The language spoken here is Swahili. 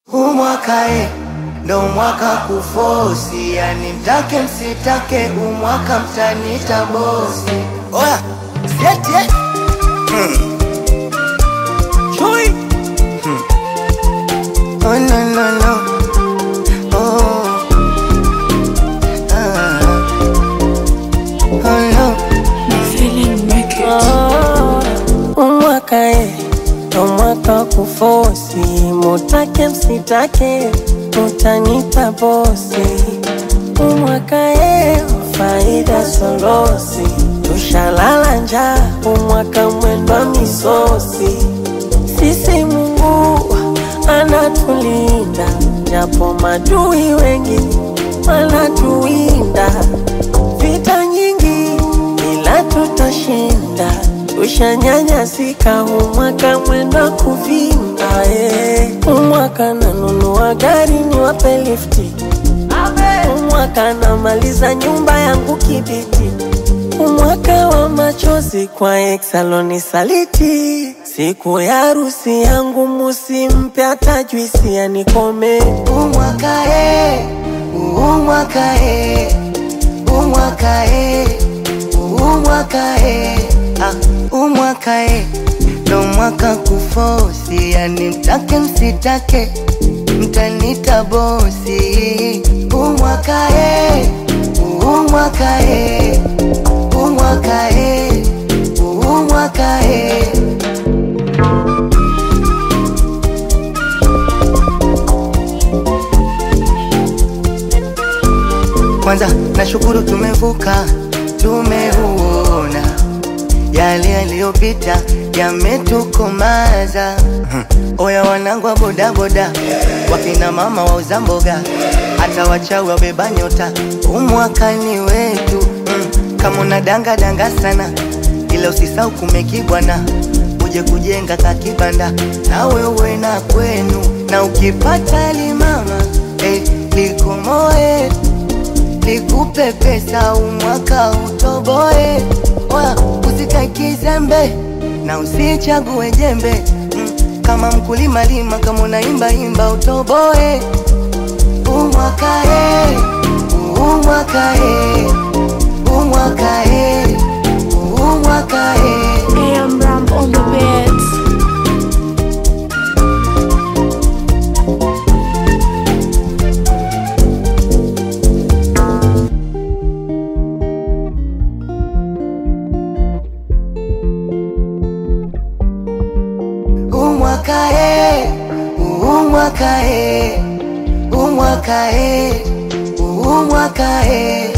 Umwaka ndo mwaka kufosi, yani mtake msitake, umwaka mtanita bosi. Oya, siete Chui Oh no no no Oh Oh no Umwaka ndo mwaka kufosi, mutake msitake, utanita bosi. Umwaka faida solosi, tushalala njaa, umwaka mwendwa misosi. Sisi Mungu anatulinda, japo madui wengi wanatuwinda. Vita nyingi ila tutashinda, tushanyanyasika, umwaka mwendwa kuvinda. Umwaka nanunua gari niwape lifti, umwaka namaliza nyumba yangu Kibiti. Umwaka wa machozi kwa exaloni saliti, siku ya harusi yangu musimpe hata juisi ya nikome. Umwaka Umwaka Umwaka Umwaka Umwaka ndo mwaka kufosi, yani mtake msitake, mtanita bosi. Umwaka Umwaka Umwaka Umwaka Kwanza nashukuru tumevuka, tumeuona yale yaliyopita yametukomaza. Oya wanangu wa boda boda, wakina mama wauza mboga, hata wachawi wabeba nyota, umwaka ni wetu. Kama unadanga danga sana, ila usisahau kumekibwana, uje kujenga kakibanda na wewe na kwenu. Na ukipata limama likomoe, nikupe pesa, umwaka utoboe. Oya usikae kizembe na usichague jembe, kama mkulima lima, kama unaimba imba utoboe. Umwaka Umwaka Umwaka Umwaka AM Ram on the beats. Umwaka Umwaka Umwaka Umwaka